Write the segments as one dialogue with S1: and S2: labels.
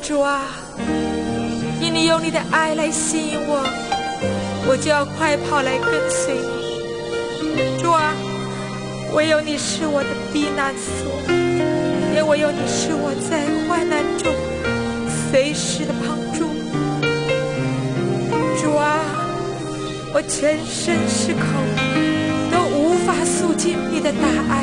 S1: 主啊，因你用你的爱来吸引我，我就要快跑来跟随你。主啊，唯有你是我的避难所，也唯有你是我在患难中随时的帮助。主啊，我全身是口都无法诉尽你的大爱。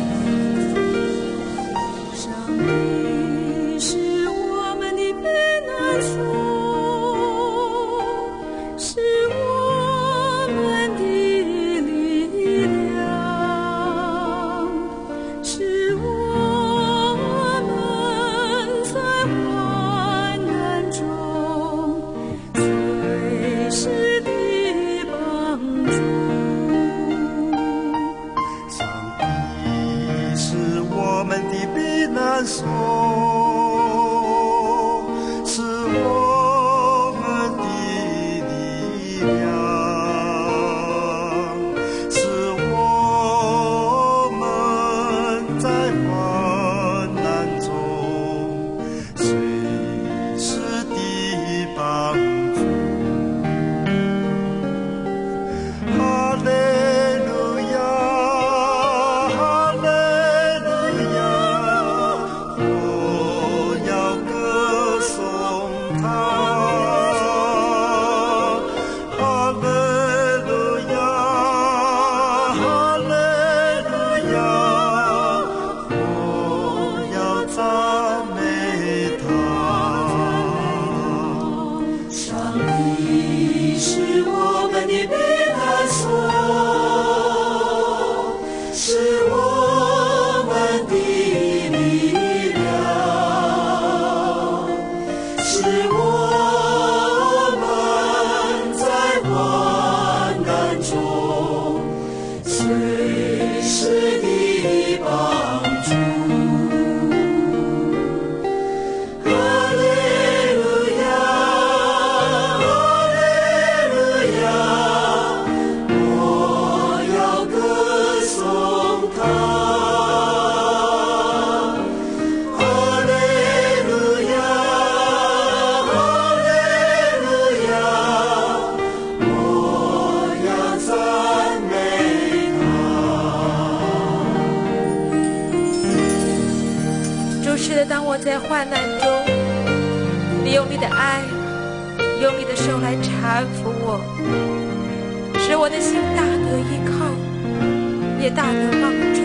S1: 当我在患难中，你用你的爱，用你的手来搀扶我，使我的心大得依靠，也大得帮助。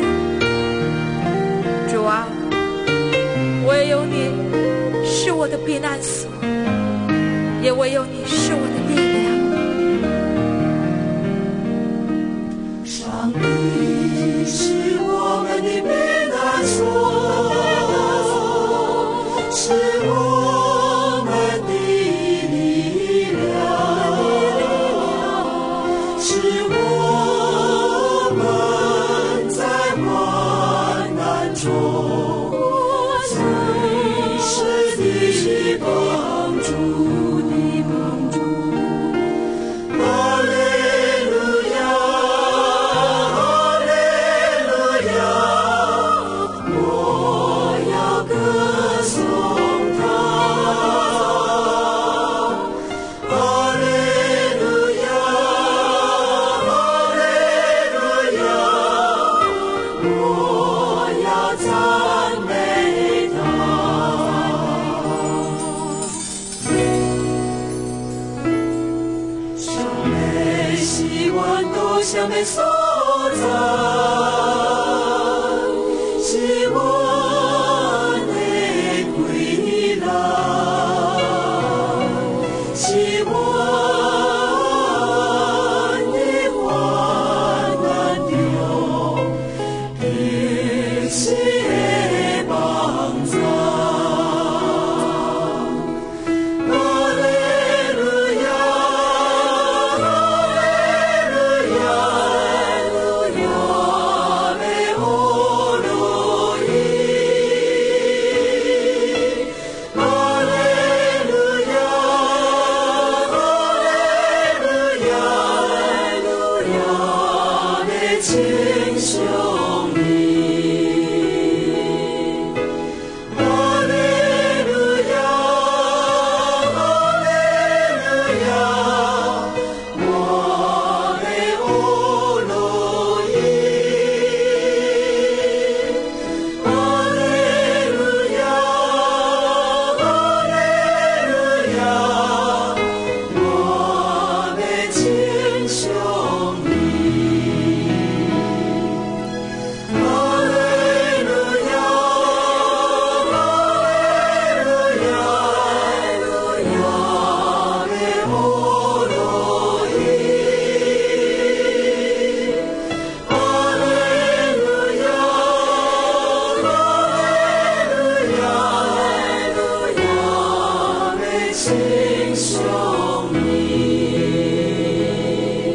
S1: 主啊，唯有你是我的避难所，也唯有你是我的力量。上帝是我们的避难所，是我们的力量，是我们在患难中随时的帮助的帮助。哈利路亚，哈利路亚，我要歌颂。向你所在，是我的归来，是我。